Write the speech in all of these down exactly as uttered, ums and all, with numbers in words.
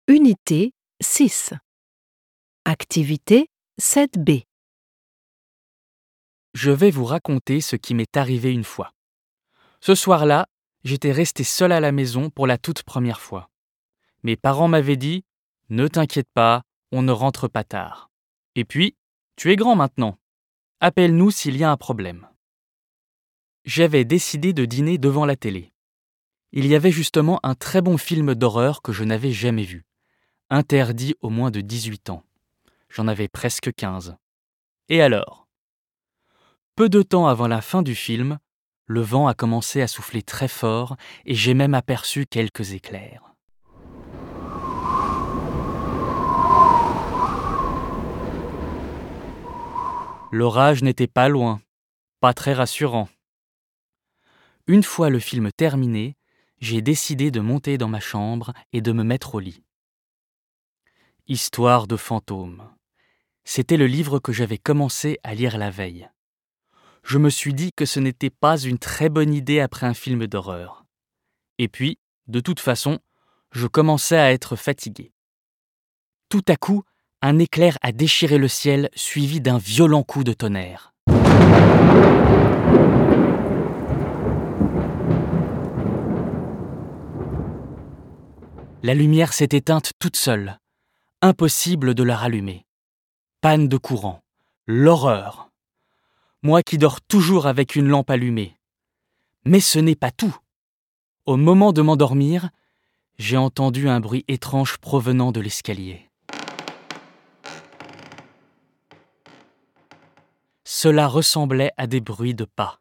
Unité six. Activité sept B. Je vais vous raconter ce qui m'est arrivé une fois. Ce soir-là, j'étais resté seul à la maison pour la toute première fois. Mes parents m'avaient dit « Ne t'inquiète pas, on ne rentre pas tard. Et puis, tu es grand maintenant. Appelle-nous s'il y a un problème. » J'avais décidé de dîner devant la télé. Il y avait justement un très bon film d'horreur que je n'avais jamais vu. Interdit aux moins de dix-huit ans. J'en avais presque quinze. Et alors ? Peu de temps avant la fin du film, le vent a commencé à souffler très fort et j'ai même aperçu quelques éclairs. L'orage n'était pas loin, pas très rassurant. Une fois le film terminé, j'ai décidé de monter dans ma chambre et de me mettre au lit. Histoire de fantômes. C'était le livre que j'avais commencé à lire la veille. Je me suis dit que ce n'était pas une très bonne idée après un film d'horreur. Et puis, de toute façon, je commençais à être fatigué. Tout à coup, un éclair a déchiré le ciel, suivi d'un violent coup de tonnerre. La lumière s'est éteinte toute seule. Impossible de la rallumer. Panne de courant. L'horreur. Moi qui dors toujours avec une lampe allumée. Mais ce n'est pas tout. Au moment de m'endormir, j'ai entendu un bruit étrange provenant de l'escalier. Cela ressemblait à des bruits de pas.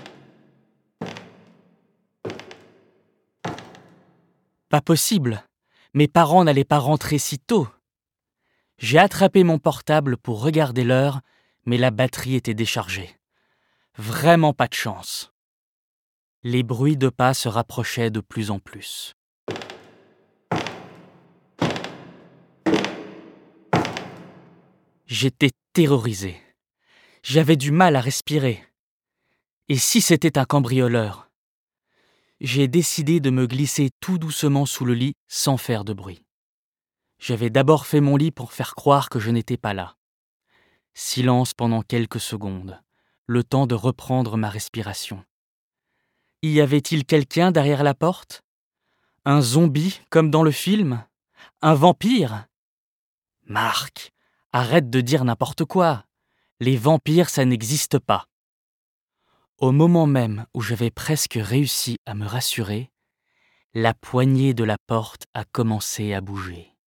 Pas possible. Mes parents n'allaient pas rentrer si tôt. J'ai attrapé mon portable pour regarder l'heure, mais la batterie était déchargée. Vraiment pas de chance. Les bruits de pas se rapprochaient de plus en plus. J'étais terrorisé. J'avais du mal à respirer. Et si c'était un cambrioleur ? J'ai décidé de me glisser tout doucement sous le lit sans faire de bruit. J'avais d'abord fait mon lit pour faire croire que je n'étais pas là. Silence pendant quelques secondes, le temps de reprendre ma respiration. Y avait-il quelqu'un derrière la porte ? Un zombie comme dans le film ? Un vampire ? Marc, arrête de dire n'importe quoi. Les vampires, ça n'existe pas. Au moment même où j'avais presque réussi à me rassurer, la poignée de la porte a commencé à bouger.